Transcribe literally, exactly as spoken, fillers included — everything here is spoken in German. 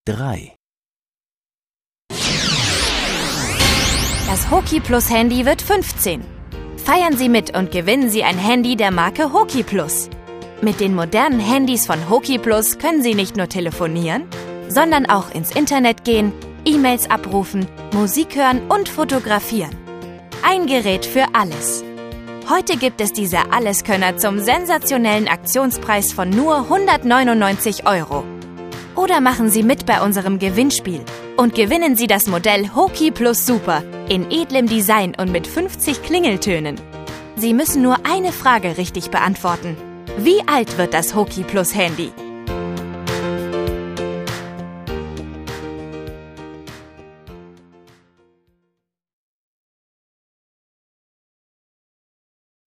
drei. Das Hoki Plus Handy wird fünfzehn. Feiern Sie mit und gewinnen Sie ein Handy der Marke Hoki Plus. Mit den modernen Handys von Hoki Plus können Sie nicht nur telefonieren, sondern auch ins Internet gehen, E-Mails abrufen, Musik hören und fotografieren. Ein Gerät für alles. Heute gibt es diese Alleskönner zum sensationellen Aktionspreis von nur hundertneunundneunzig Euro. Oder machen Sie mit bei unserem Gewinnspiel und gewinnen Sie das Modell Hoki Plus Super in edlem Design und mit fünfzig Klingeltönen. Sie müssen nur eine Frage richtig beantworten. Wie alt wird das Hoki Plus Handy?